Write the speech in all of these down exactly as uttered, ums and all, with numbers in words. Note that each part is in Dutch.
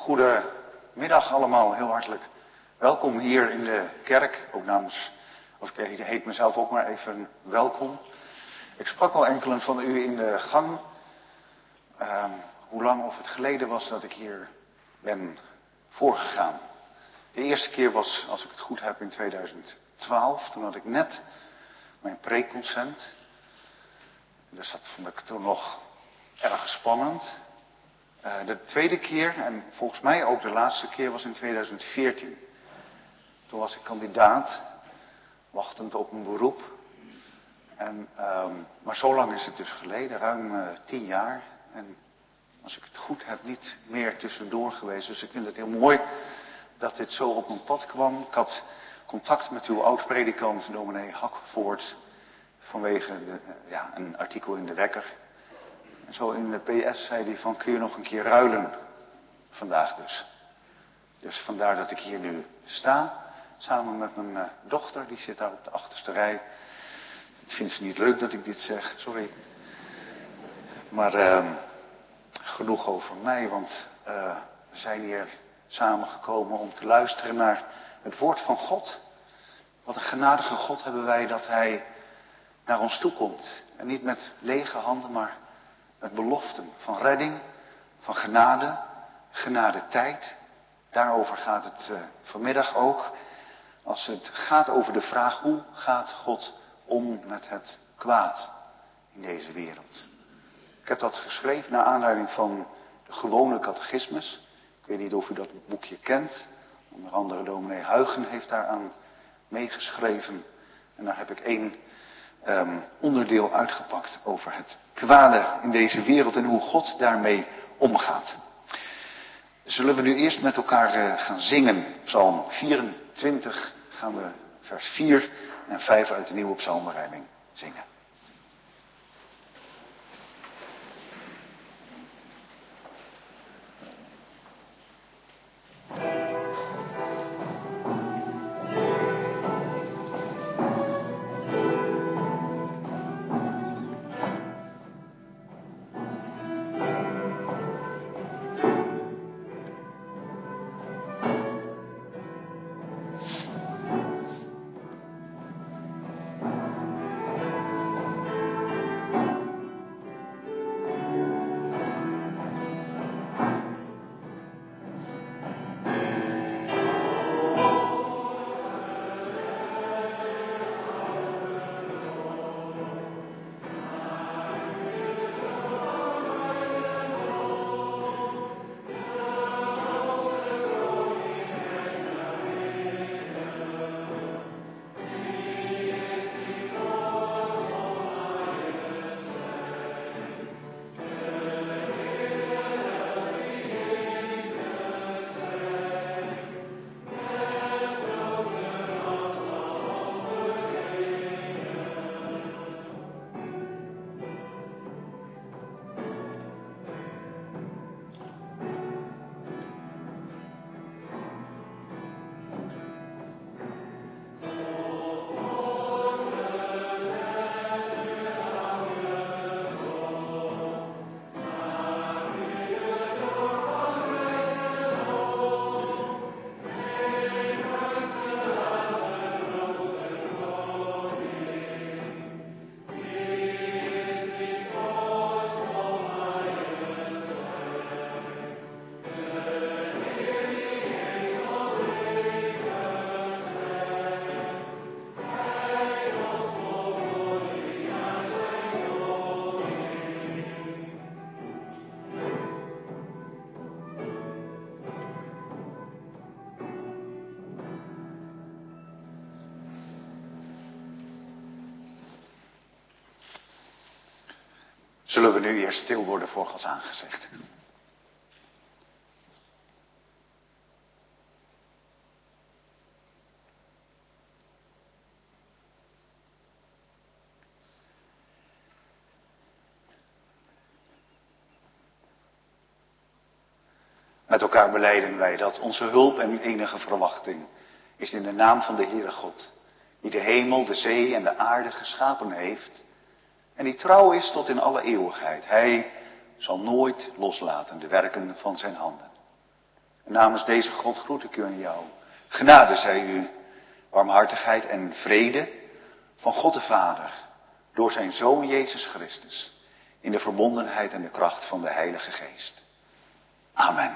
Goedemiddag allemaal, heel hartelijk welkom hier in de kerk. Ook namens, of ik heet mezelf ook maar even welkom. Ik sprak al enkelen van u in de gang. Uh, hoe lang of het geleden was dat ik hier ben voorgegaan. De eerste keer was, als ik het goed heb, in tweeduizend twaalf. Toen had ik net mijn preekconcent. Dus dat vond ik toen nog erg spannend. Uh, de tweede keer, en volgens mij ook de laatste keer, was in tweeduizend veertien. Toen was ik kandidaat, wachtend op een beroep. En, um, maar zo lang is het dus geleden, ruim uh, tien jaar. En als ik het goed heb, niet meer tussendoor geweest. Dus ik vind het heel mooi dat dit zo op mijn pad kwam. Ik had contact met uw oud-predikant, dominee Hakvoort, vanwege de, uh, ja, een artikel in de Wekker. En zo in de P S zei hij van, kun je nog een keer ruilen? Vandaag dus. Dus vandaar dat ik hier nu sta. Samen met mijn uh, dochter, die zit daar op de achterste rij. Ik vind ze niet leuk dat ik dit zeg, sorry. Maar uh, genoeg over mij, want uh, we zijn hier samengekomen om te luisteren naar het woord van God. Wat een genadige God hebben wij dat Hij naar ons toe komt. En niet met lege handen, maar met beloften van redding, van genade, genade tijd. Daarover gaat het uh, vanmiddag ook. Als het gaat over de vraag, hoe gaat God om met het kwaad in deze wereld? Ik heb dat geschreven naar aanleiding van de gewone catechismus. Ik weet niet of u dat boekje kent. Onder andere dominee Huygen heeft daaraan meegeschreven. En daar heb ik één um, onderdeel uitgepakt over het kwade in deze wereld en hoe God daarmee omgaat. Zullen we nu eerst met elkaar uh, gaan zingen. Psalm vierentwintig gaan we vers vier en vijf uit de nieuwe psalmenrijming zingen. Zullen we nu eerst stil worden voor Gods aangezicht? Met elkaar belijden wij dat onze hulp en enige verwachting is in de naam van de Heere God, die de hemel, de zee en de aarde geschapen heeft en die trouw is tot in alle eeuwigheid. Hij zal nooit loslaten de werken van zijn handen. En namens deze God groet ik u en jou. Genade zij u, warmhartigheid en vrede van God de Vader, door zijn Zoon Jezus Christus, in de verbondenheid en de kracht van de Heilige Geest. Amen.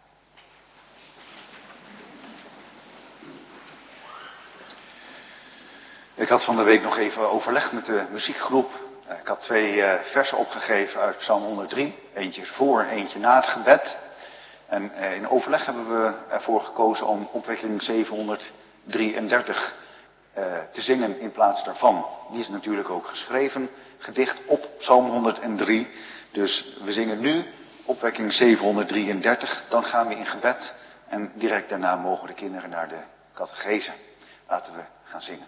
Ik had van de week nog even overlegd met de muziekgroep. Ik had twee uh, versen opgegeven uit Psalm honderddrie. Eentje voor, eentje na het gebed. En uh, in overleg hebben we ervoor gekozen om opwekking zevenhonderddrieëndertig uh, te zingen in plaats daarvan. Die is natuurlijk ook geschreven, gedicht op Psalm honderddrie. Dus we zingen nu opwekking zevenhonderddrieëndertig. Dan gaan we in gebed en direct daarna mogen de kinderen naar de catechese. Laten we gaan zingen.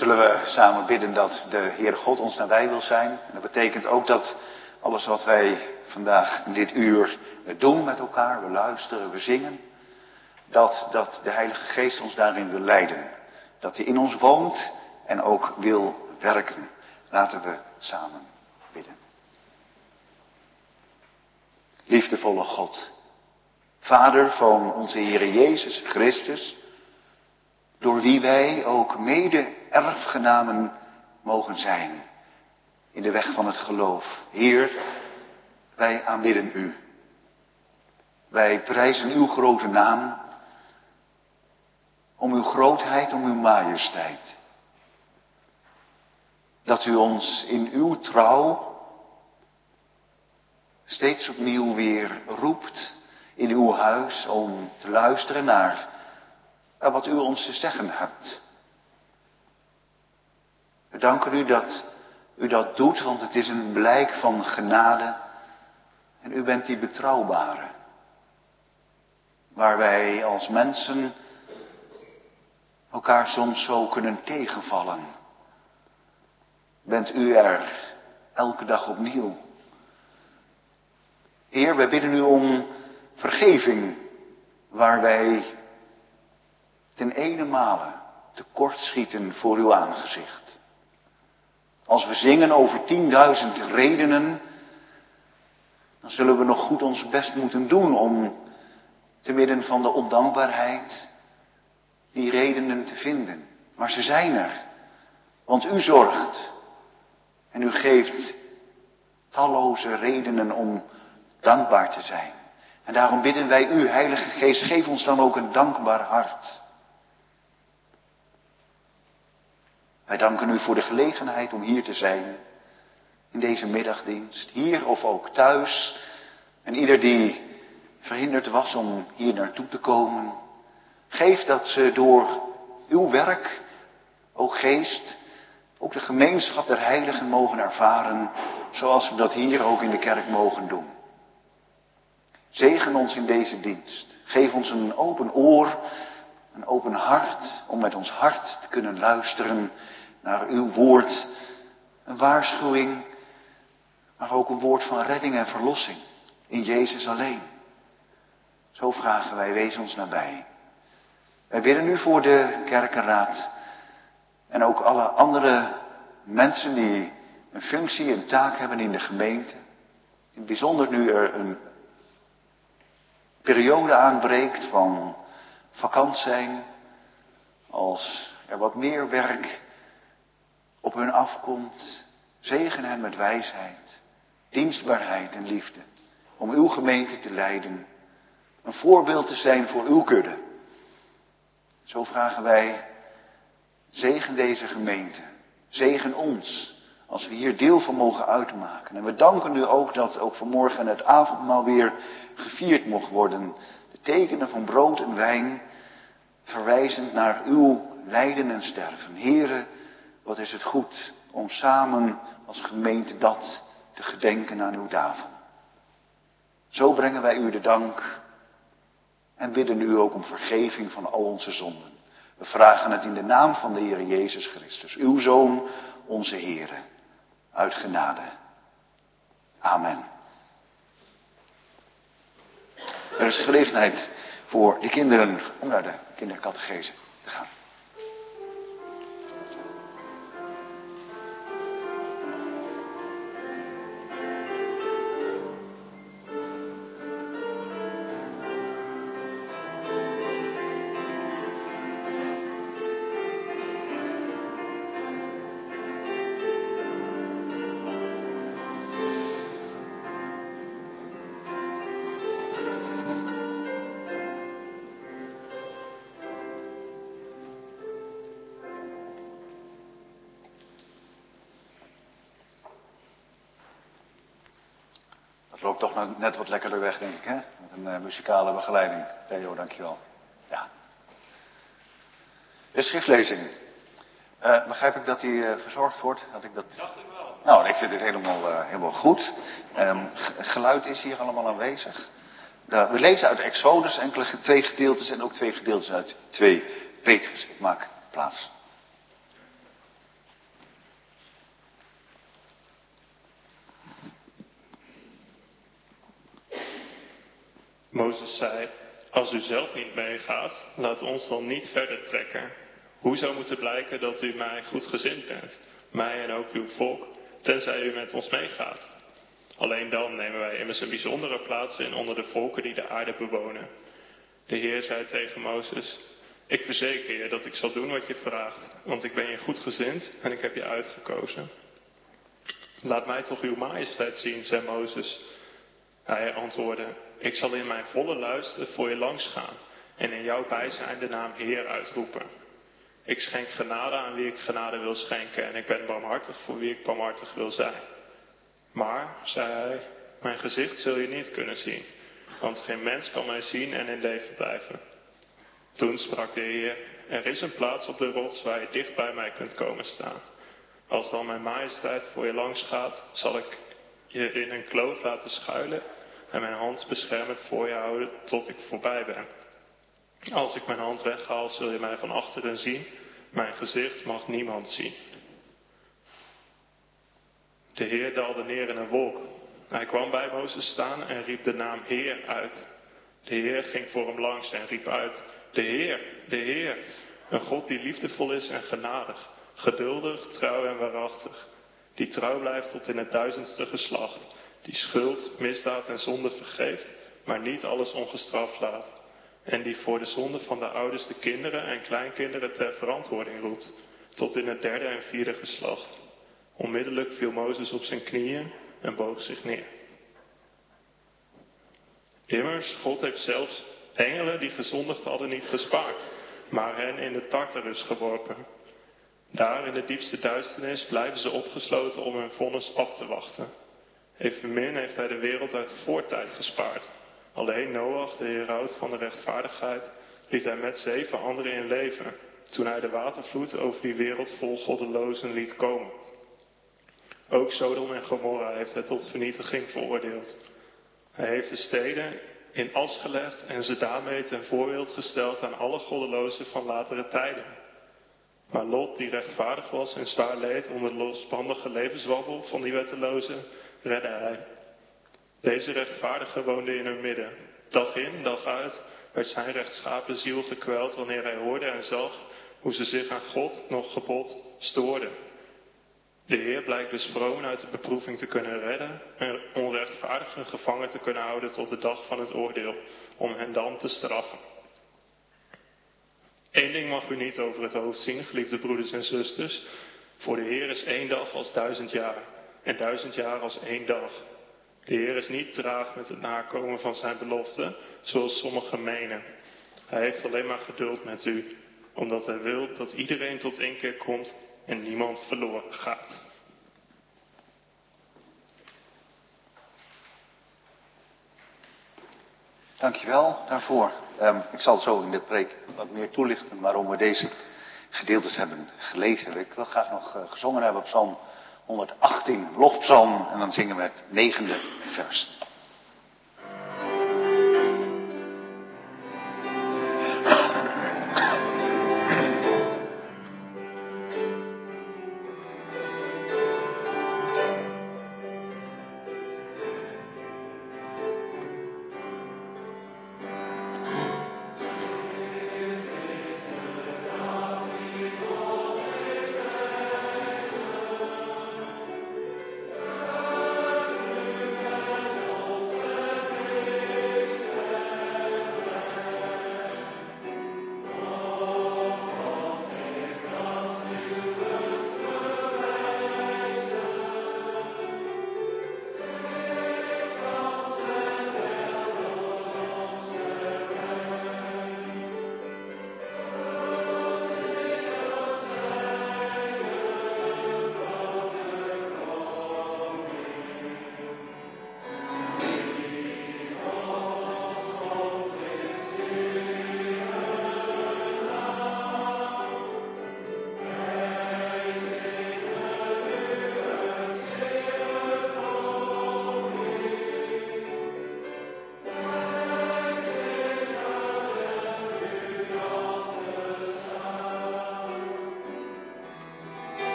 Zullen we samen bidden dat de Heere God ons nabij wil zijn. En dat betekent ook dat alles wat wij vandaag in dit uur doen met elkaar, we luisteren, we zingen, dat, dat de Heilige Geest ons daarin wil leiden. Dat hij in ons woont en ook wil werken. Laten we samen bidden. Liefdevolle God, Vader van onze Heere Jezus Christus, door wie wij ook mede erfgenamen mogen zijn in de weg van het geloof. Heer, wij aanbidden u. Wij prijzen uw grote naam, om uw grootheid, om uw majesteit. Dat u ons in uw trouw steeds opnieuw weer roept in uw huis om te luisteren naar wat u ons te zeggen hebt. We danken u dat u dat doet, want het is een blijk van genade. En u bent die betrouwbare. Waar wij als mensen elkaar soms zo kunnen tegenvallen. Bent u er elke dag opnieuw. Heer, wij bidden u om vergeving waar wij ten ene male tekortschieten voor uw aangezicht. Als we zingen over tienduizend redenen, dan zullen we nog goed ons best moeten doen om te midden van de ondankbaarheid die redenen te vinden. Maar ze zijn er, want u zorgt en u geeft talloze redenen om dankbaar te zijn. En daarom bidden wij u, Heilige Geest, geef ons dan ook een dankbaar hart. Wij danken u voor de gelegenheid om hier te zijn, in deze middagdienst, hier of ook thuis. En ieder die verhinderd was om hier naartoe te komen, geef dat ze door uw werk, o Geest, ook de gemeenschap der heiligen mogen ervaren, zoals we dat hier ook in de kerk mogen doen. Zegen ons in deze dienst. Geef ons een open oor, een open hart, om met ons hart te kunnen luisteren naar uw woord. Een waarschuwing, maar ook een woord van redding en verlossing. In Jezus alleen. Zo vragen wij, wees ons nabij. Wij bidden nu voor de kerkenraad en ook alle andere mensen die een functie, een taak hebben in de gemeente. In het bijzonder nu er een periode aanbreekt van vakant zijn, als er wat meer werk op hun afkomt. Zegen hen met wijsheid, dienstbaarheid en liefde, om uw gemeente te leiden, een voorbeeld te zijn voor uw kudde. Zo vragen wij, zegen deze gemeente, zegen ons, als we hier deel van mogen uitmaken. En we danken u ook dat ook vanmorgen het avondmaal weer gevierd mocht worden. De tekenen van brood en wijn, verwijzend naar uw lijden en sterven. Here, wat is het goed om samen als gemeente dat te gedenken aan uw tafel. Zo brengen wij u de dank en bidden u ook om vergeving van al onze zonden. We vragen het in de naam van de Heer Jezus Christus, uw Zoon, onze Heere, uit genade. Amen. Er is gelegenheid voor de kinderen om naar de kindercatechese te gaan. Het loopt toch net wat lekkerder weg, denk ik, hè? Met een uh, muzikale begeleiding. Theo, dankjewel. Ja. De schriftlezing. Uh, begrijp ik dat die uh, verzorgd wordt? Dat ik dat... Dacht ik wel. Nou, ik vind het helemaal, uh, helemaal goed. Um, geluid is hier allemaal aanwezig. Uh, we lezen uit Exodus enkele twee gedeeltes en ook twee gedeeltes uit twee Petrus. Ik maak plaats. Mozes zei, als u zelf niet meegaat, laat ons dan niet verder trekken. Hoe zou moeten blijken dat u mij goedgezind bent, mij en ook uw volk, tenzij u met ons meegaat? Alleen dan nemen wij immers een bijzondere plaats in onder de volken die de aarde bewonen. De Heer zei tegen Mozes, ik verzeker je dat ik zal doen wat je vraagt, want ik ben je goedgezind en ik heb je uitgekozen. Laat mij toch uw majesteit zien, zei Mozes. Hij antwoordde, ik zal in mijn volle luister voor je langs gaan en in jouw bijzijn de naam Heer uitroepen. Ik schenk genade aan wie ik genade wil schenken en ik ben barmhartig voor wie ik barmhartig wil zijn. Maar, zei hij, mijn gezicht zul je niet kunnen zien, want geen mens kan mij zien en in leven blijven. Toen sprak de Heer, er is een plaats op de rots waar je dicht bij mij kunt komen staan. Als dan mijn majesteit voor je langs gaat, zal ik je in een kloof laten schuilen en mijn hand beschermend voor je houden tot ik voorbij ben. Als ik mijn hand weghaal, zul je mij van achteren zien. Mijn gezicht mag niemand zien. De Heer daalde neer in een wolk. Hij kwam bij Mozes staan en riep de naam Heer uit. De Heer ging voor hem langs en riep uit, de Heer, de Heer, een God die liefdevol is en genadig, geduldig, trouw en waarachtig, die trouw blijft tot in het duizendste geslacht, die schuld, misdaad en zonde vergeeft, maar niet alles ongestraft laat, en die voor de zonde van de ouders de kinderen en kleinkinderen ter verantwoording roept, tot in het derde en vierde geslacht. Onmiddellijk viel Mozes op zijn knieën en boog zich neer. Immers, God heeft zelfs engelen die gezondigd hadden niet gespaard, maar hen in de Tartarus geworpen. Daar in de diepste duisternis blijven ze opgesloten om hun vonnis af te wachten. Evenmin heeft hij de wereld uit de voortijd gespaard. Alleen Noach, de heraut van de rechtvaardigheid, liet hij met zeven anderen in leven, toen hij de watervloed over die wereld vol goddelozen liet komen. Ook Sodom en Gomorra heeft hij tot vernietiging veroordeeld. Hij heeft de steden in as gelegd en ze daarmee ten voorbeeld gesteld aan alle goddelozen van latere tijden. Maar Lot, die rechtvaardig was en zwaar leed onder de losbandige levenswandel van die wettelozen, redde hij. Deze rechtvaardige woonde in hun midden. Dag in, dag uit werd zijn rechtschapen ziel gekweld wanneer hij hoorde en zag hoe ze zich aan God nog gebod stoorden. De Heer blijkt dus vromen uit de beproeving te kunnen redden en onrechtvaardigen gevangen te kunnen houden tot de dag van het oordeel, om hen dan te straffen. Eén ding mag u niet over het hoofd zien, geliefde broeders en zusters. Voor de Heer is één dag als duizend jaar en duizend jaar als één dag. De Heer is niet traag met het nakomen van zijn belofte, zoals sommigen menen. Hij heeft alleen maar geduld met u, omdat hij wil dat iedereen tot inkeer komt en niemand verloren gaat. Dankjewel daarvoor. Um, ik zal zo in de preek wat meer toelichten waarom we deze gedeeltes hebben gelezen. Ik wil graag nog uh, gezongen hebben op Psalm honderdachttien, lofpsalm, en dan zingen we het negende vers.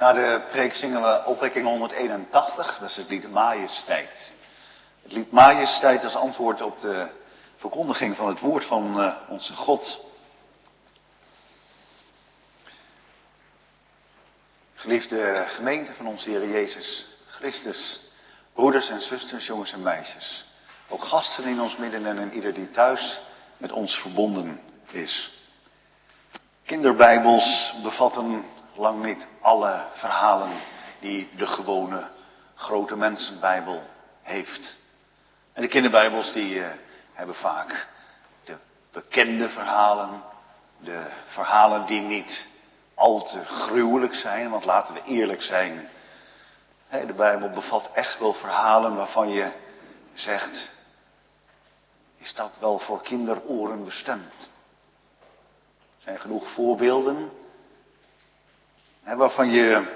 Na de preek zingen we opwekking honderdeenentachtig, dat is het lied Majesteit. Het lied Majesteit als antwoord op de verkondiging van het woord van uh, onze God. Geliefde gemeente van onze Heer Jezus Christus, broeders en zusters, jongens en meisjes. Ook gasten in ons midden en in ieder die thuis met ons verbonden is. Kinderbijbels bevatten lang niet alle verhalen die de gewone grote mensenbijbel heeft. En de kinderbijbels die uh, hebben vaak de bekende verhalen, de verhalen die niet al te gruwelijk zijn, want laten we eerlijk zijn. De Bijbel bevat echt wel verhalen waarvan je zegt, is dat wel voor kinderoren bestemd? Er zijn genoeg voorbeelden waarvan je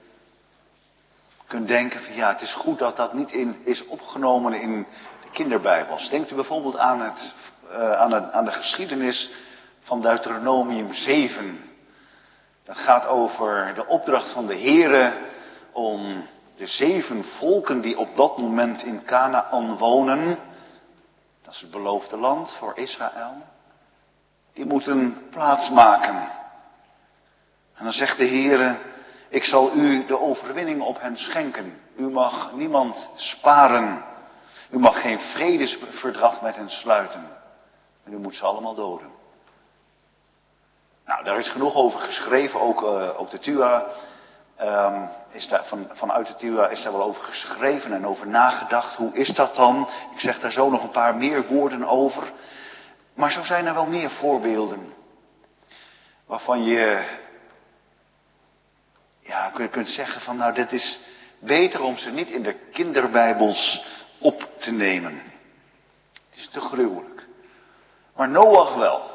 kunt denken van ja, het is goed dat dat niet in, is opgenomen in de kinderbijbels. Denkt u bijvoorbeeld aan, het, uh, aan, het, aan de geschiedenis van Deuteronomium zeven. Dat gaat over de opdracht van de Heere om de zeven volken die op dat moment in Kanaan wonen, dat is het beloofde land voor Israël, die moeten plaatsmaken. En dan zegt de Heere, ik zal u de overwinning op hen schenken. U mag niemand sparen. U mag geen vredesverdrag met hen sluiten. En u moet ze allemaal doden. Nou, daar is genoeg over geschreven, ook, uh, ook de T U A, um, is daar, van, vanuit de T U A is daar wel over geschreven en over nagedacht. Hoe is dat dan? Ik zeg daar zo nog een paar meer woorden over. Maar zo zijn er wel meer voorbeelden. Waarvan je, ja, je kunt zeggen van nou, dit is beter om ze niet in de kinderbijbels op te nemen. Het is te gruwelijk. Maar Noach wel.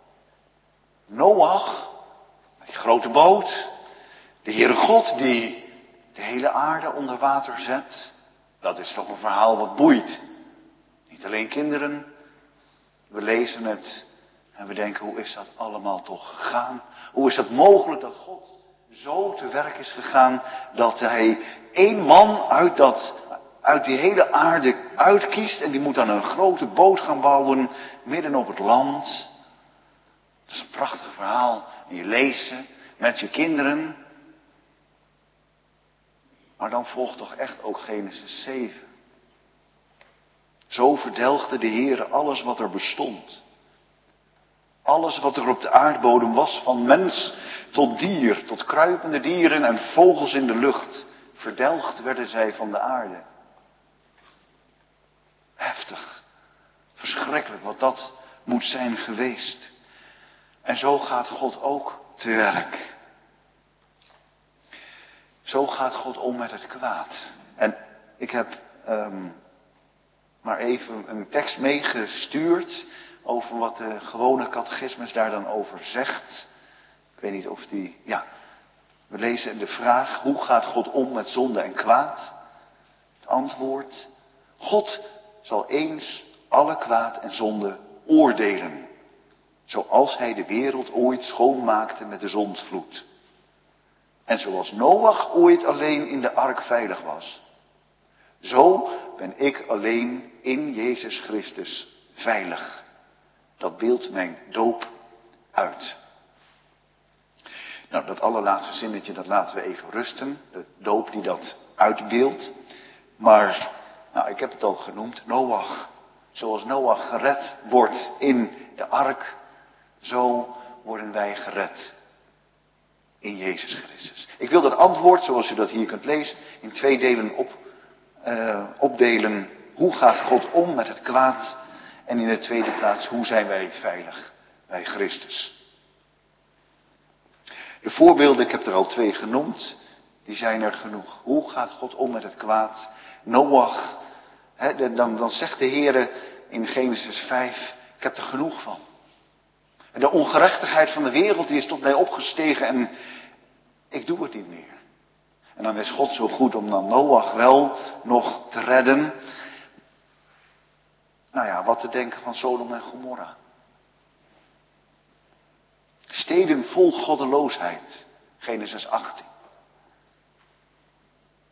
Noach, die grote boot, de Heere God die de hele aarde onder water zet. Dat is toch een verhaal wat boeit. Niet alleen kinderen. We lezen het en we denken, hoe is dat allemaal toch gegaan? Hoe is het mogelijk dat God zo te werk is gegaan dat hij één man uit, dat, uit die hele aarde uitkiest en die moet dan een grote boot gaan bouwen midden op het land. Dat is een prachtig verhaal. En je leest ze met je kinderen. Maar dan volgt toch echt ook Genesis zeven. Zo verdelgde de Heere alles wat er bestond. Alles wat er op de aardbodem was, van mens tot dier, tot kruipende dieren en vogels in de lucht. Verdelgd werden zij van de aarde. Heftig. Verschrikkelijk wat dat moet zijn geweest. En zo gaat God ook te werk. Zo gaat God om met het kwaad. En ik heb um, maar even een tekst meegestuurd over wat de gewone catechismus daar dan over zegt. Ik weet niet of die, ja, we lezen de vraag, hoe gaat God om met zonde en kwaad? Het antwoord, God zal eens alle kwaad en zonde oordelen. Zoals hij de wereld ooit schoonmaakte met de zondvloed. En zoals Noach ooit alleen in de ark veilig was. Zo ben ik alleen in Jezus Christus veilig. Dat beeldt mijn doop uit. Nou, dat allerlaatste zinnetje, dat laten we even rusten. De doop die dat uitbeeldt. Maar, nou, ik heb het al genoemd, Noach. Zoals Noach gered wordt in de ark, zo worden wij gered in Jezus Christus. Ik wil dat antwoord, zoals u dat hier kunt lezen, in twee delen op, uh, opdelen. Hoe gaat God om met het kwaad? En in de tweede plaats, hoe zijn wij veilig bij Christus? De voorbeelden, ik heb er al twee genoemd, die zijn er genoeg. Hoe gaat God om met het kwaad? Noach, hè, dan, dan zegt de Heere in Genesis vijf, ik heb er genoeg van. De ongerechtigheid van de wereld die is tot mij opgestegen en ik doe het niet meer. En dan is God zo goed om dan Noach wel nog te redden. Nou ja, wat te denken van Sodom en Gomorra. Steden vol goddeloosheid. Genesis achttien.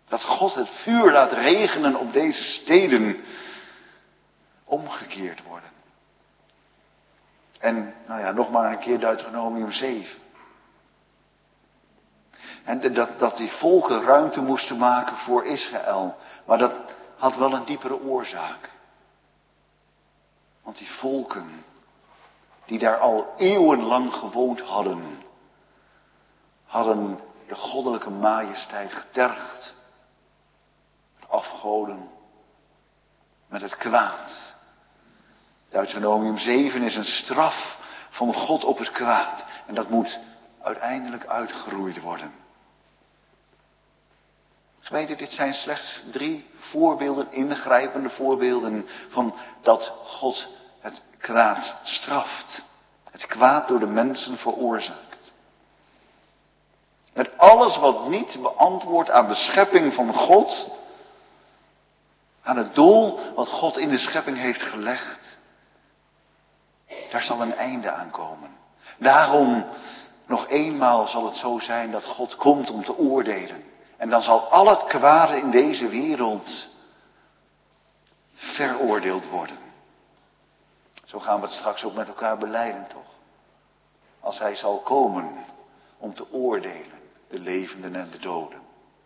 Dat God het vuur laat regenen op deze steden omgekeerd worden. En, nou ja, nog maar een keer Deuteronomium zeven. En dat, dat die volken ruimte moesten maken voor Israël. Maar dat had wel een diepere oorzaak. Want die volken, die daar al eeuwenlang gewoond hadden, hadden de goddelijke majesteit getergd. Met afgoden, met het kwaad. Deuteronomium zeven is een straf van God op het kwaad. En dat moet uiteindelijk uitgeroeid worden. Gemeente, dit zijn slechts drie voorbeelden, ingrijpende voorbeelden van dat God het kwaad straft. Het kwaad door de mensen veroorzaakt. Met alles wat niet beantwoordt aan de schepping van God, aan het doel wat God in de schepping heeft gelegd, daar zal een einde aan komen. Daarom, nog eenmaal zal het zo zijn dat God komt om te oordelen. En dan zal al het kwade in deze wereld veroordeeld worden. Zo gaan we het straks ook met elkaar belijden, toch? Als hij zal komen om te oordelen, de levenden en de doden.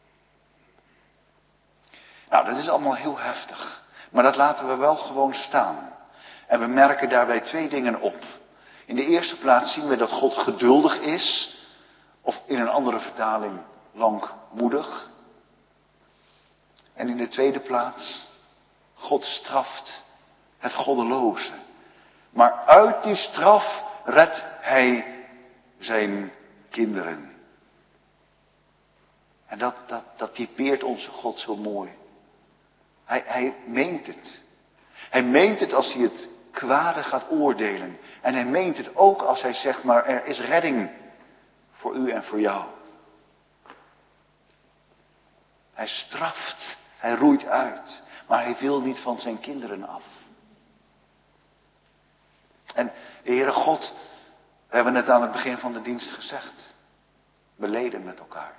Nou, dat is allemaal heel heftig. Maar dat laten we wel gewoon staan. En we merken daarbij twee dingen op. In de eerste plaats zien we dat God geduldig is. Of in een andere vertaling langmoedig. En in de tweede plaats, God straft het goddeloze. Maar uit die straf redt hij zijn kinderen. En dat, dat, dat typeert onze God zo mooi. Hij, hij meent het. Hij meent het als hij het kwade gaat oordelen. En hij meent het ook als hij zegt, maar er is redding voor u en voor jou. Hij straft, hij roeit uit, maar hij wil niet van zijn kinderen af. En de Heere God, we hebben het aan het begin van de dienst gezegd, beleden met elkaar.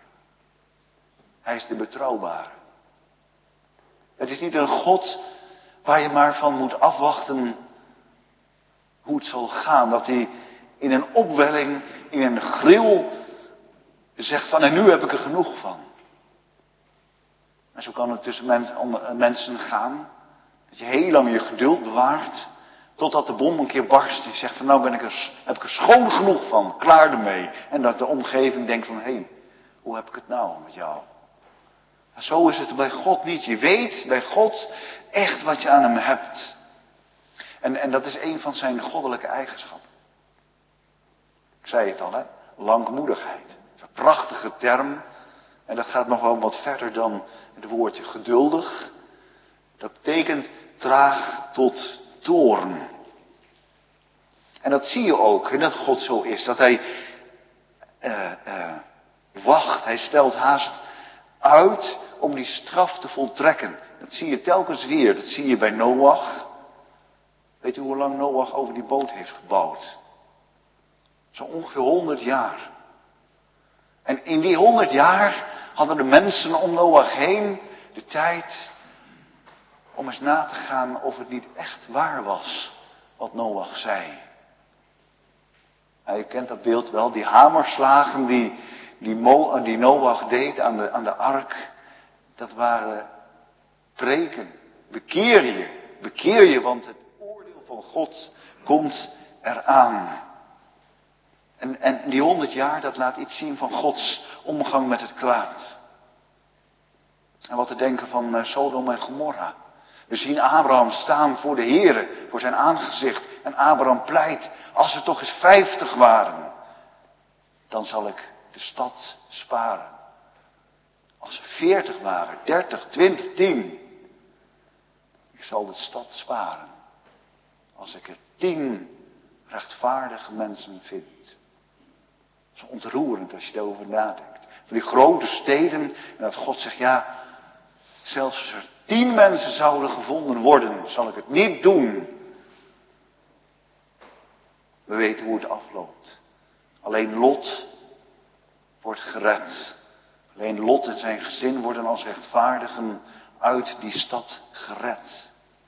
Hij is de betrouwbare. Het is niet een God waar je maar van moet afwachten hoe het zal gaan. Dat hij in een opwelling, in een gril zegt van en nu heb ik er genoeg van. En zo kan het tussen mensen gaan. Dat je heel lang je geduld bewaart. Totdat de bom een keer barst. En je zegt van nou ben ik er, heb ik er schoon genoeg van. Klaar ermee. En dat de omgeving denkt van hé, hey, hoe heb ik het nou met jou? En zo is het bij God niet. Je weet bij God echt wat je aan hem hebt. En, en dat is een van zijn goddelijke eigenschappen. Ik zei het al, hè? Langmoedigheid. Dat is een prachtige term. En dat gaat nog wel wat verder dan het woordje geduldig. Dat betekent traag tot toorn. En dat zie je ook, hè, dat God zo is. Dat hij uh, uh, wacht. Hij stelt haast uit om die straf te voltrekken. Dat zie je telkens weer. Dat zie je bij Noach. Weet u hoe lang Noach over die boot heeft gebouwd? Zo ongeveer honderd jaar. En in die honderd jaar hadden de mensen om Noach heen de tijd om eens na te gaan of het niet echt waar was wat Noach zei. Nou, je kent dat beeld wel, die hamerslagen die, die, Mo, die Noach deed aan de, aan de ark. Dat waren preken. Bekeer je, bekeer je, want het oordeel van God komt eraan. En, en die honderd jaar, dat laat iets zien van Gods omgang met het kwaad. En wat te denken van uh, Sodom en Gomorra. We zien Abraham staan voor de Heere, voor zijn aangezicht. En Abraham pleit, als er toch eens vijftig waren, dan zal ik de stad sparen. Als er veertig waren, dertig, twintig, tien. Ik zal de stad sparen. Als ik er tien rechtvaardige mensen vind. Dat is ontroerend als je daarover nadenkt. Van die grote steden. En dat God zegt, ja, zelfs als er tien mensen zouden gevonden worden, zal ik het niet doen. We weten hoe het afloopt. Alleen Lot wordt gered. Alleen Lot en zijn gezin worden als rechtvaardigen uit die stad gered.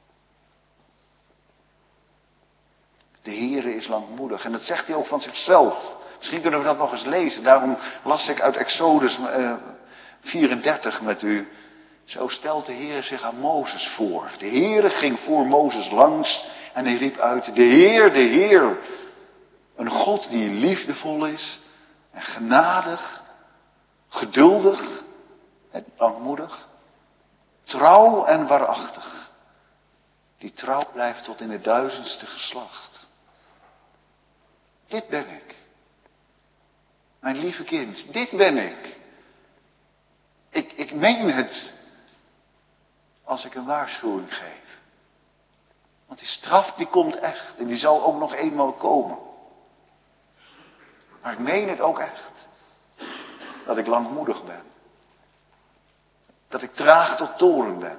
De Heere is langmoedig. En dat zegt hij ook van zichzelf. Misschien kunnen we dat nog eens lezen. Daarom las ik uit Exodus uh, vierendertig met u. Zo stelt de Heere zich aan Mozes voor. De Heere ging voor Mozes langs en hij riep uit: de Heer, de Heer. Een God die liefdevol is en genadig, geduldig en langmoedig, trouw en waarachtig. Die trouw blijft tot in het duizendste geslacht. Dit ben ik. Mijn lieve kind, dit ben ik. Ik, ik meen het als ik een waarschuwing geef. Want die straf die komt echt en die zal ook nog eenmaal komen. Maar ik meen het ook echt. Dat ik langmoedig ben. Dat ik traag tot toorn ben.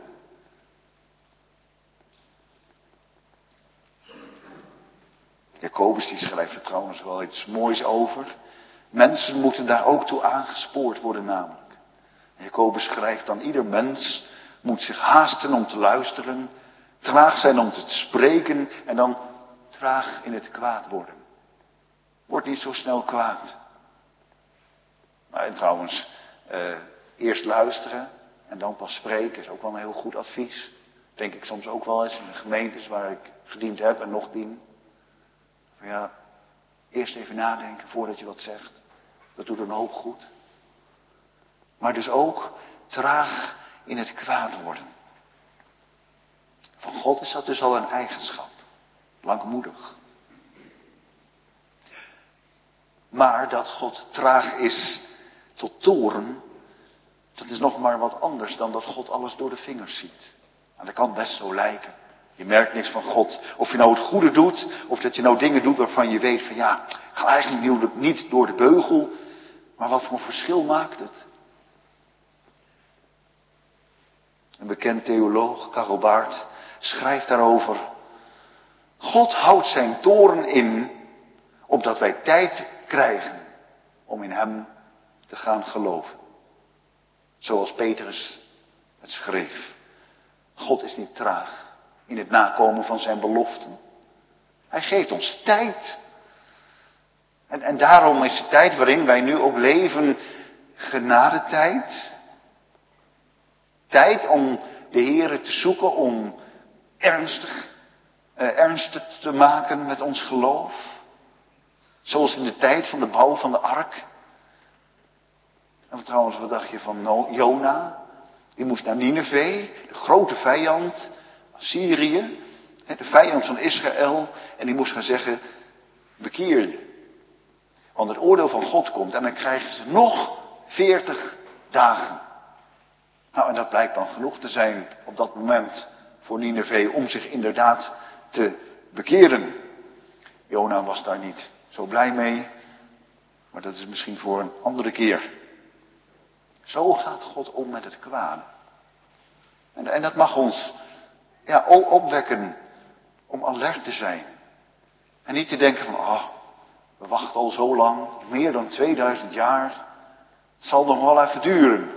Jacobus die schrijft er trouwens wel iets moois over. Mensen moeten daar ook toe aangespoord worden namelijk. Jacobus schrijft dan: ieder mens moet zich haasten om te luisteren, traag zijn om te spreken en dan traag in het kwaad worden. Word niet zo snel kwaad. Maar en trouwens, eh, eerst luisteren en dan pas spreken is ook wel een heel goed advies. Denk ik soms ook wel eens in de gemeentes waar ik gediend heb en nog dien. Van ja, eerst even nadenken voordat je wat zegt. Dat doet een hoop goed. Maar dus ook traag in het kwaad worden. Van God is dat dus al een eigenschap. Langmoedig. Maar dat God traag is tot toorn, dat is nog maar wat anders dan dat God alles door de vingers ziet. Nou, dat kan best zo lijken. Je merkt niks van God. Of je nou het goede doet, of dat je nou dingen doet waarvan je weet van ja, ik ga eigenlijk niet door de beugel. Maar wat voor verschil maakt het? Een bekend theoloog, Karel Baart, schrijft daarover: God houdt zijn toorn in, opdat wij tijd krijgen om in hem te gaan geloven. Zoals Petrus het schreef. God is niet traag in het nakomen van zijn beloften. Hij geeft ons tijd. En, en daarom is de tijd waarin wij nu ook leven genadetijd. Tijd om de Heere te zoeken, om ernstig, eh, ernstig te maken met ons geloof. Zoals in de tijd van de bouw van de ark. En trouwens, wat dacht je van Jona? Die moest naar Nineve, de grote vijand, Syrië, de vijand van Israël. En die moest gaan zeggen: bekeer je. Want het oordeel van God komt en dan krijgen ze nog veertig dagen. Nou, en dat blijkt dan genoeg te zijn op dat moment voor Nineve om zich inderdaad te bekeren. Jona was daar niet zo blij mee, maar dat is misschien voor een andere keer. Zo gaat God om met het kwade. En, en dat mag ons ja, opwekken om alert te zijn. En niet te denken van, oh, we wachten al zo lang, meer dan tweeduizend jaar. Het zal nog wel even duren.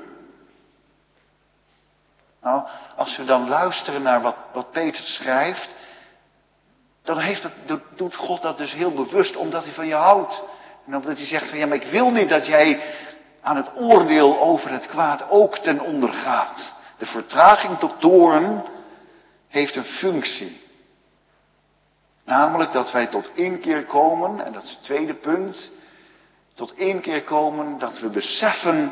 Nou, als we dan luisteren naar wat, wat Peter schrijft, dan heeft het, doet God dat dus heel bewust omdat hij van je houdt. En omdat hij zegt van ja, maar ik wil niet dat jij aan het oordeel over het kwaad ook ten onder gaat. De vertraging tot toorn heeft een functie. Namelijk dat wij tot inkeer komen, en dat is het tweede punt, tot inkeer komen dat we beseffen,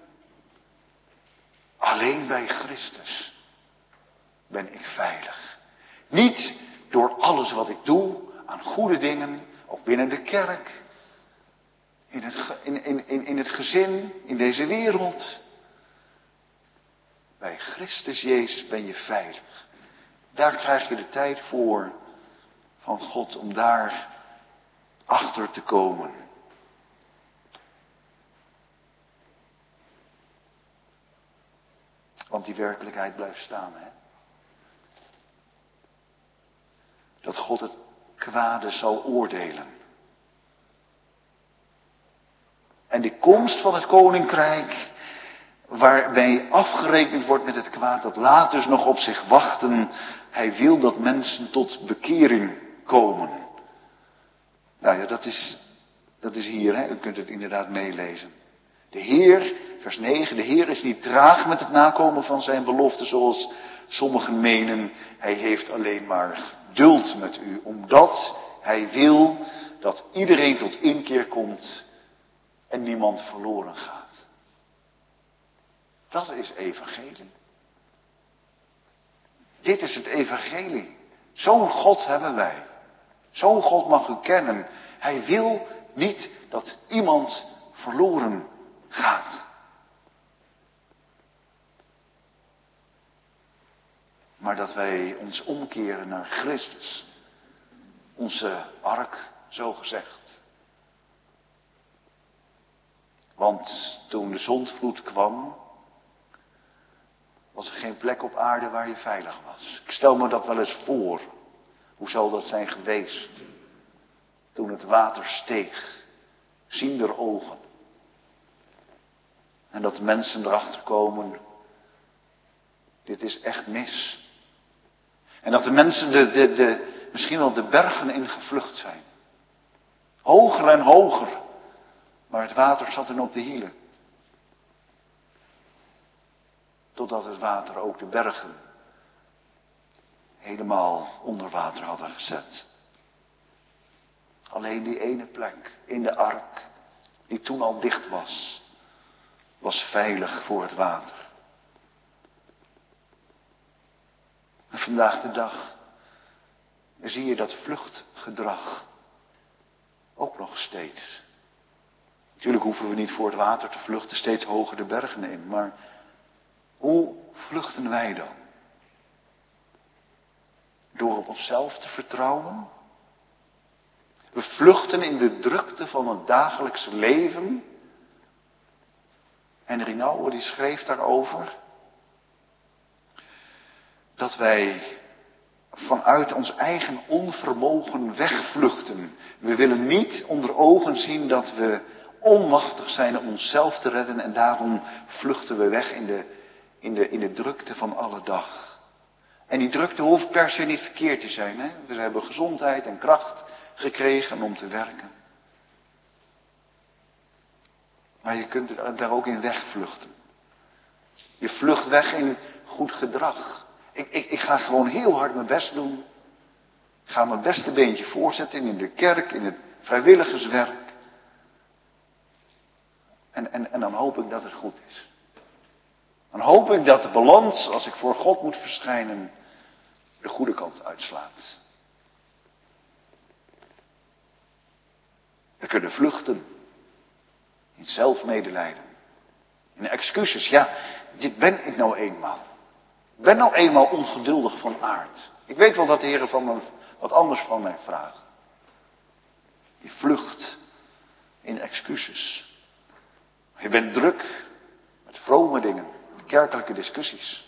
alleen bij Christus ben ik veilig. Niet door alles wat ik doe aan goede dingen, ook binnen de kerk, in het, in, in, in, in het gezin, in deze wereld. Bij Christus Jezus ben je veilig. Daar krijg je de tijd voor van God om daar achter te komen. Want die werkelijkheid blijft staan, hè. Dat God het kwade zal oordelen. En de komst van het koninkrijk, waarbij afgerekend wordt met het kwaad, dat laat dus nog op zich wachten. Hij wil dat mensen tot bekering komen. Nou ja, dat is, dat is hier, hè? U kunt het inderdaad meelezen. De Heer, vers negen, de Heer is niet traag met het nakomen van zijn belofte zoals sommigen menen. Hij heeft alleen maar geduld met u, omdat hij wil dat iedereen tot inkeer komt en niemand verloren gaat. Dat is evangelie. Dit is het evangelie. Zo'n God hebben wij. Zo'n God mag u kennen. Hij wil niet dat iemand verloren gaat. Maar dat wij ons omkeren naar Christus. Onze ark, zo gezegd. Want toen de zondvloed kwam, was er geen plek op aarde waar je veilig was. Ik stel me dat wel eens voor. Hoe zal dat zijn geweest? Toen het water steeg. Ziender ogen. En dat de mensen erachter komen. Dit is echt mis. En dat de mensen de, de, de, misschien wel de bergen ingevlucht zijn. Hoger en hoger. Maar het water zat hen op de hielen. Totdat het water ook de bergen helemaal onder water hadden gezet. Alleen die ene plek in de ark, die toen al dicht was, was veilig voor het water. En vandaag de dag zie je dat vluchtgedrag ook nog steeds. Natuurlijk hoeven we niet voor het water te vluchten, steeds hoger de bergen in, maar hoe vluchten wij dan? Door op onszelf te vertrouwen? We vluchten in de drukte van het dagelijkse leven. Henry Nouwen die schreef daarover. Dat wij vanuit ons eigen onvermogen wegvluchten. We willen niet onder ogen zien dat we onmachtig zijn om onszelf te redden. En daarom vluchten we weg in de, in de, in de drukte van alle dag. En die drukte hoeft per se niet verkeerd te zijn. Hè? We hebben gezondheid en kracht gekregen om te werken. Maar je kunt daar ook in wegvluchten. Je vlucht weg in goed gedrag. Ik, ik, ik ga gewoon heel hard mijn best doen. Ik ga mijn beste beentje voorzetten in de kerk, in het vrijwilligerswerk. En, en, en dan hoop ik dat het goed is. Dan hoop ik dat de balans, als ik voor God moet verschijnen, de goede kant uitslaat. We kunnen vluchten. In zelfmedelijden. In excuses. Ja, dit ben ik nou eenmaal. Ik ben nou eenmaal ongeduldig van aard. Ik weet wel dat de Heer van me wat anders van mij vraagt. Je vlucht in excuses. Je bent druk met vrome dingen. Kerkelijke discussies.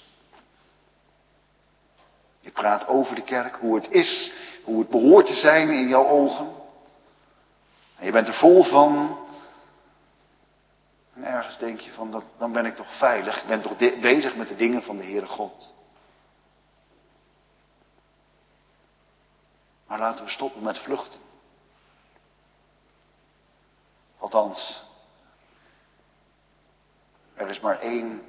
Je praat over de kerk, hoe het is, hoe het behoort te zijn in jouw ogen. En je bent er vol van. En ergens denk je van, dat, dan ben ik toch veilig. Ik ben toch de, bezig met de dingen van de Heere God. Maar laten we stoppen met vluchten. Althans, er is maar één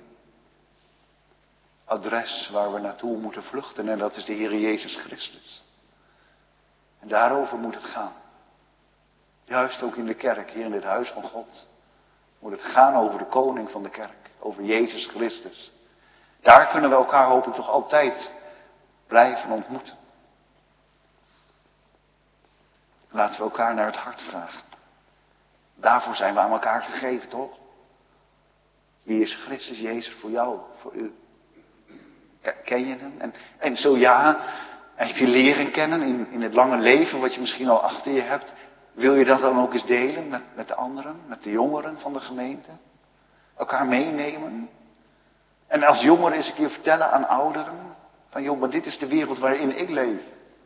adres waar we naartoe moeten vluchten. En dat is de Heere Jezus Christus. En daarover moet het gaan. Juist ook in de kerk, hier in het huis van God. Moet het gaan over de koning van de kerk. Over Jezus Christus. Daar kunnen we elkaar hoop ik toch altijd blijven ontmoeten. Laten we elkaar naar het hart vragen. Daarvoor zijn we aan elkaar gegeven, toch? Wie is Christus Jezus voor jou, voor u? Ken je hem? En, en zo ja, heb je leren kennen in, in het lange leven wat je misschien al achter je hebt. Wil je dat dan ook eens delen met, met de anderen, met de jongeren van de gemeente? Elkaar meenemen? En als jongeren eens een keer vertellen aan ouderen. Van joh, maar dit is de wereld waarin ik leef.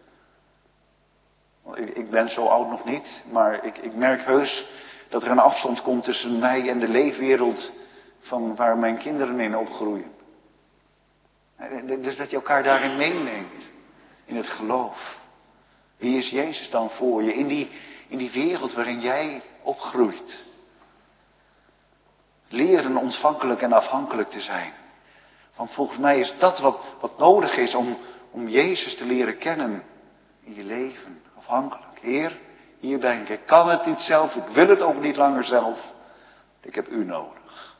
Ik, ik ben zo oud nog niet, maar ik, ik merk heus dat er een afstand komt tussen mij en de leefwereld van waar mijn kinderen in opgroeien. Dus dat je elkaar daarin meeneemt. In het geloof. Wie is Jezus dan voor je? In die, in die wereld waarin jij opgroeit. Leren ontvankelijk en afhankelijk te zijn. Want volgens mij is dat wat, wat nodig is om, om Jezus te leren kennen in je leven. Afhankelijk. Heer, hier ben ik. Ik kan het niet zelf. Ik wil het ook niet langer zelf. Ik heb u nodig.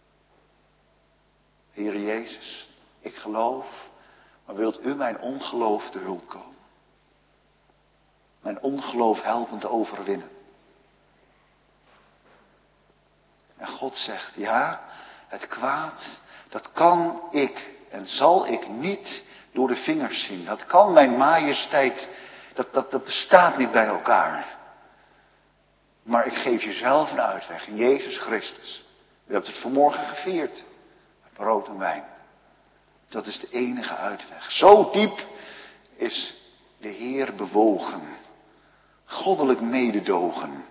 Heer Jezus, ik geloof. Maar wilt u mijn ongeloof te hulp komen? Mijn ongeloof helpen te overwinnen. En God zegt, ja, het kwaad, dat kan ik en zal ik niet door de vingers zien. Dat kan mijn majesteit, dat, dat, dat bestaat niet bij elkaar. Maar ik geef je zelf een uitweg in Jezus Christus. U hebt het vanmorgen gevierd. Brood en wijn. Dat is de enige uitweg. Zo diep is de Heer bewogen. Goddelijk mededogen.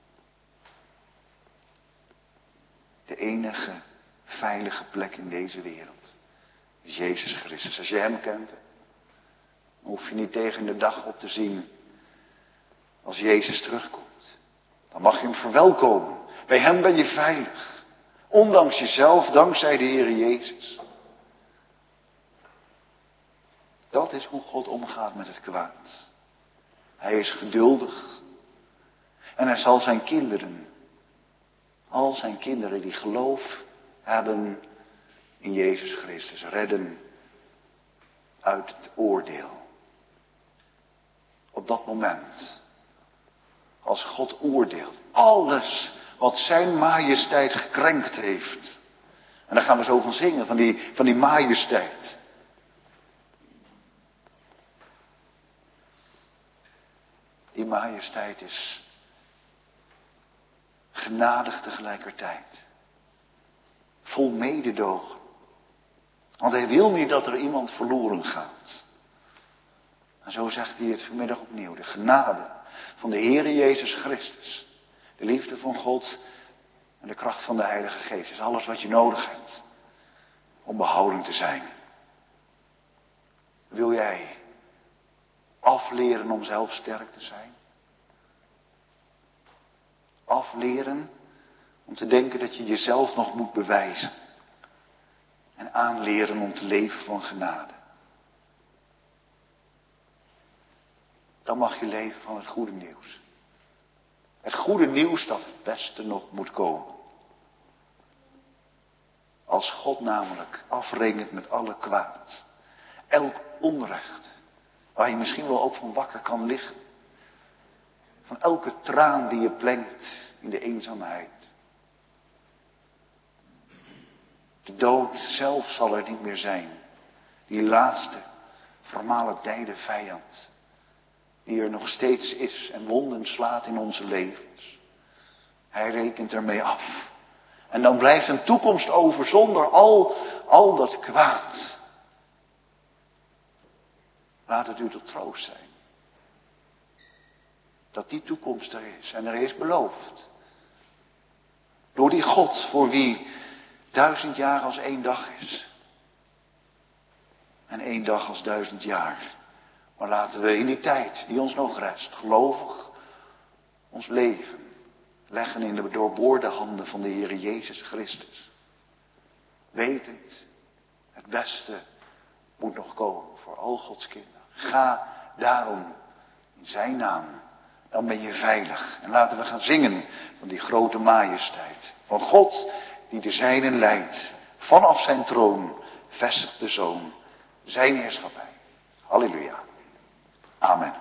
De enige veilige plek in deze wereld is Jezus Christus. Als je hem kent, dan hoef je niet tegen de dag op te zien als Jezus terugkomt. Dan mag je hem verwelkomen. Bij hem ben je veilig. Ondanks jezelf, dankzij de Heer Jezus. Dat is hoe God omgaat met het kwaad. Hij is geduldig. En hij zal zijn kinderen, al zijn kinderen die geloof hebben in Jezus Christus, redden uit het oordeel. Op dat moment, als God oordeelt, alles wat zijn majesteit gekrenkt heeft. En daar gaan we zo van zingen, van die, van die majesteit. Die majesteit is genadig tegelijkertijd. Vol mededogen. Want hij wil niet dat er iemand verloren gaat. En zo zegt hij het vanmiddag opnieuw. De genade van de Heere Jezus Christus. De liefde van God en de kracht van de Heilige Geest is alles wat je nodig hebt om behouden te zijn. Wil jij afleren om zelf sterk te zijn? Afleren om te denken dat je jezelf nog moet bewijzen. En aanleren om te leven van genade. Dan mag je leven van het goede nieuws. Het goede nieuws dat het beste nog moet komen. Als God namelijk afrekent met alle kwaad. Elk onrecht. Waar je misschien wel ook van wakker kan liggen. Van elke traan die je plengt in de eenzaamheid. De dood zelf zal er niet meer zijn. Die laatste vermalendijde vijand. Die er nog steeds is en wonden slaat in onze levens. Hij rekent ermee af. En dan blijft een toekomst over zonder al, al dat kwaad. Laat het u tot troost zijn. Dat die toekomst er is. En er is beloofd. Door die God voor wie duizend jaar als één dag is. En één dag als duizend jaar. Maar laten we in die tijd die ons nog rest, gelovig, ons leven leggen in de doorboorde handen van de Heer Jezus Christus. Wetend, het beste moet nog komen voor al Gods kinderen. Ga daarom in zijn naam, dan ben je veilig. En laten we gaan zingen van die grote majesteit. Van God die de zijnen leidt. Vanaf zijn troon vestigt de Zoon zijn heerschappij. Halleluja. Amen.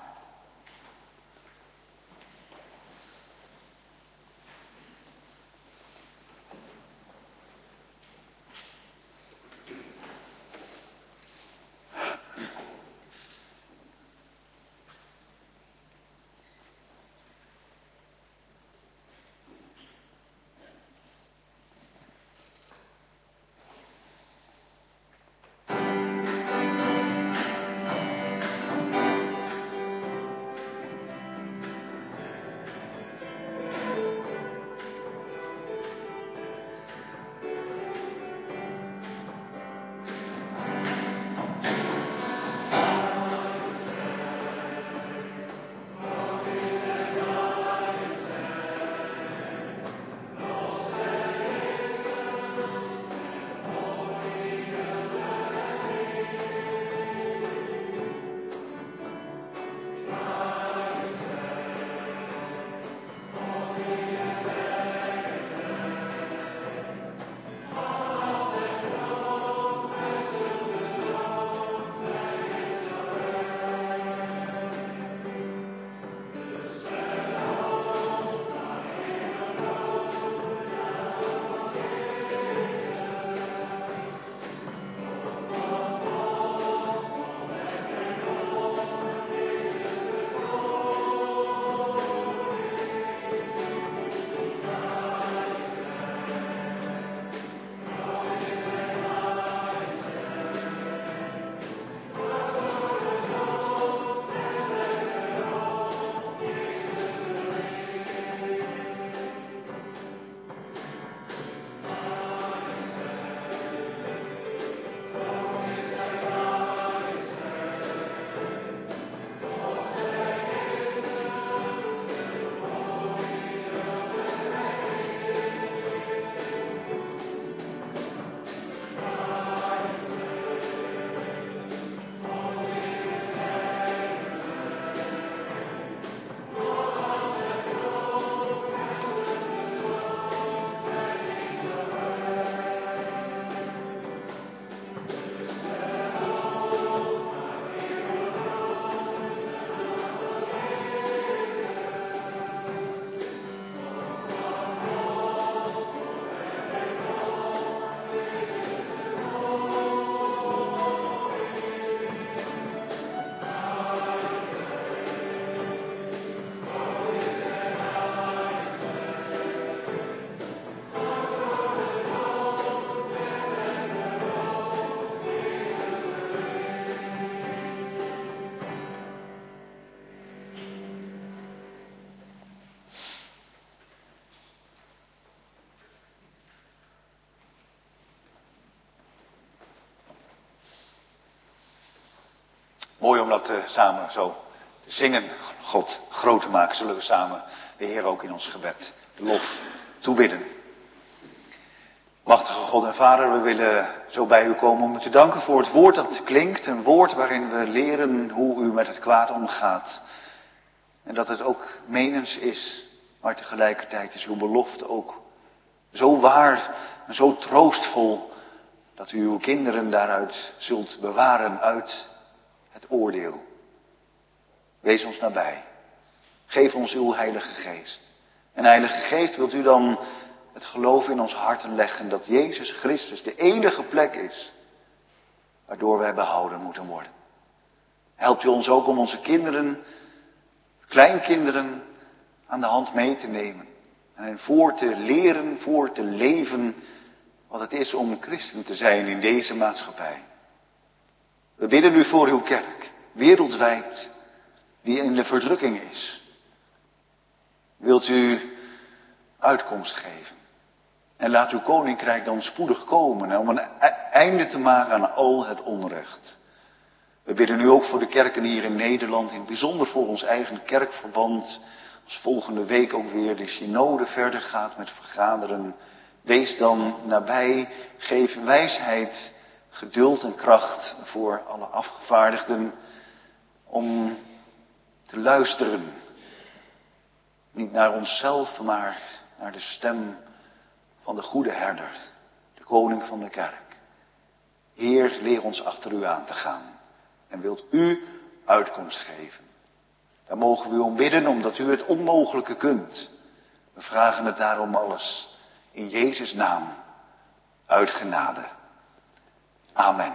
Mooi om dat uh, samen zo te zingen. God groot te maken. Zullen we samen de Heer ook in ons gebed de lof toebidden. Machtige God en Vader, we willen zo bij u komen om u te danken voor het woord dat klinkt. Een woord waarin we leren hoe u met het kwaad omgaat. En dat het ook menens is, maar tegelijkertijd is uw belofte ook zo waar en zo troostvol, dat u uw kinderen daaruit zult bewaren uit het oordeel. Wees ons nabij. Geef ons uw Heilige Geest. En Heilige Geest, wilt u dan het geloof in ons harten leggen dat Jezus Christus de enige plek is waardoor wij behouden moeten worden. Helpt u ons ook om onze kinderen, kleinkinderen aan de hand mee te nemen. En hen voor te leren, voor te leven wat het is om christen te zijn in deze maatschappij. We bidden u voor uw kerk, wereldwijd, die in de verdrukking is. Wilt u uitkomst geven. En laat uw koninkrijk dan spoedig komen om een einde te maken aan al het onrecht. We bidden u ook voor de kerken hier in Nederland, in het bijzonder voor ons eigen kerkverband. Als volgende week ook weer de synode verder gaat met vergaderen. Wees dan nabij, geef wijsheid, geduld en kracht voor alle afgevaardigden om te luisteren. Niet naar onszelf, maar naar de stem van de goede herder, de koning van de kerk. Heer, leer ons achter u aan te gaan. En wilt u uitkomst geven. Daar mogen we u om bidden, omdat u het onmogelijke kunt. We vragen het daarom alles in Jezus' naam, uit genade. Amen.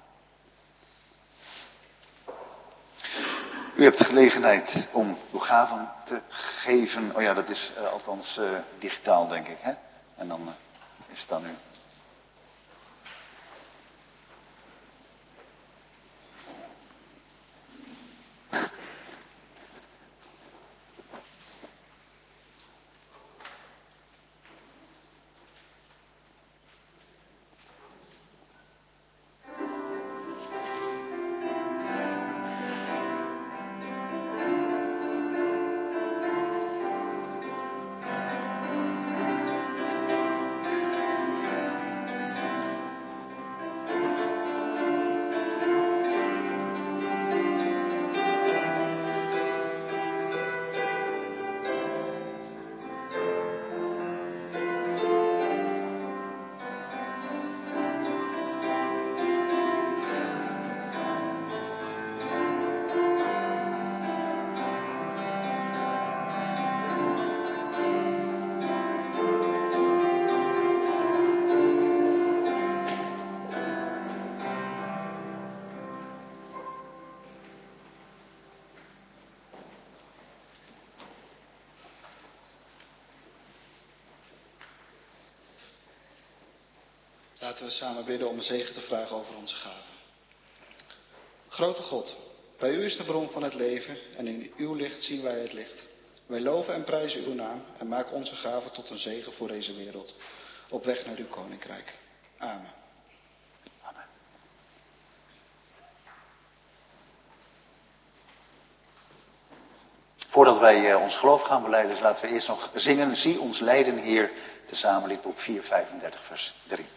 U hebt gelegenheid om uw gaven te geven. Oh ja, dat is uh, althans uh, digitaal, denk ik, hè? En dan uh, is het aan u. Laten we samen bidden om een zegen te vragen over onze gaven. Grote God, bij u is de bron van het leven en in uw licht zien wij het licht. Wij loven en prijzen uw naam en maken onze gaven tot een zegen voor deze wereld. Op weg naar uw koninkrijk. Amen. Amen. Voordat wij uh, ons geloof gaan belijden, dus laten we eerst nog zingen. Zie ons lijden, Heer, tezamen liedboek vierhonderdvijfendertig, vers drie.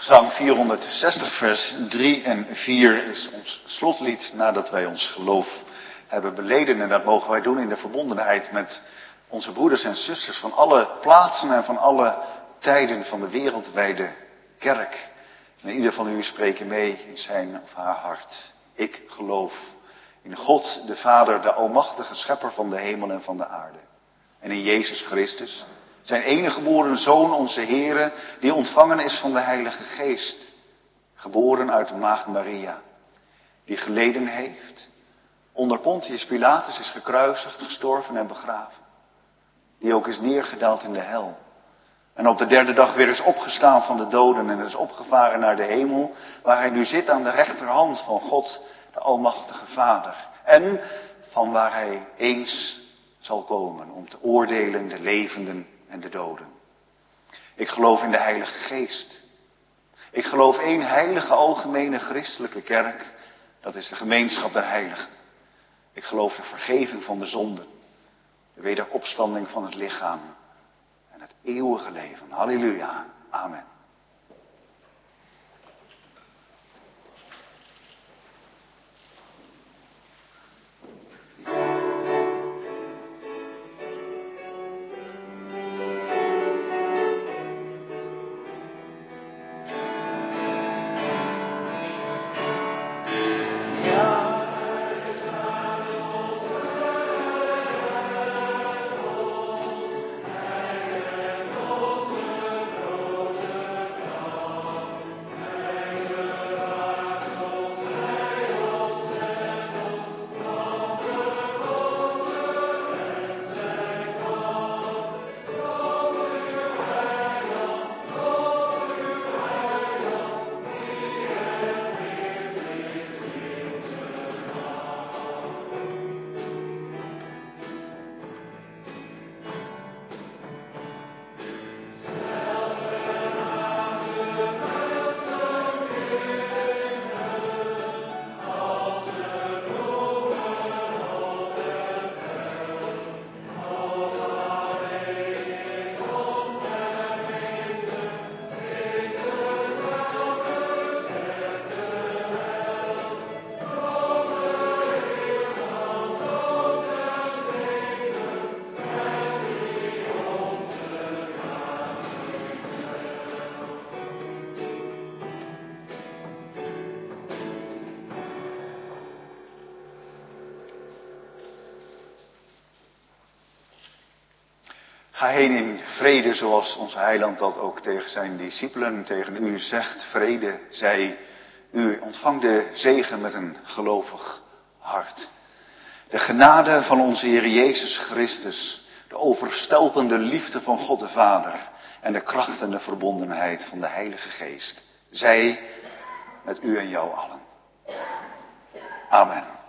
Psalm vierhonderdzestig vers drie en vier is ons slotlied nadat wij ons geloof hebben beleden. En dat mogen wij doen in de verbondenheid met onze broeders en zusters van alle plaatsen en van alle tijden van de wereldwijde kerk. En ieder van u spreken mee in zijn of haar hart. Ik geloof in God, de Vader, de almachtige schepper van de hemel en van de aarde. En in Jezus Christus, zijn enige geboren Zoon, onze Heere, die ontvangen is van de Heilige Geest. Geboren uit de maagd Maria, die geleden heeft, onder Pontius Pilatus is gekruisigd, gestorven en begraven. Die ook is neergedaald in de hel. En op de derde dag weer is opgestaan van de doden en is opgevaren naar de hemel, waar hij nu zit aan de rechterhand van God, de almachtige Vader. En van waar hij eens zal komen om te oordelen de levenden en de doden. Ik geloof in de Heilige Geest. Ik geloof één heilige algemene christelijke kerk. Dat is de gemeenschap der heiligen. Ik geloof de vergeving van de zonden. De wederopstanding van het lichaam. En het eeuwige leven. Halleluja. Amen. Ga heen in vrede, zoals onze heiland dat ook tegen zijn discipelen, tegen u zegt. Vrede zij u. Ontvang de zegen met een gelovig hart. De genade van onze Heer Jezus Christus, de overstelpende liefde van God de Vader en de kracht en de verbondenheid van de Heilige Geest, zij met u en jou allen. Amen.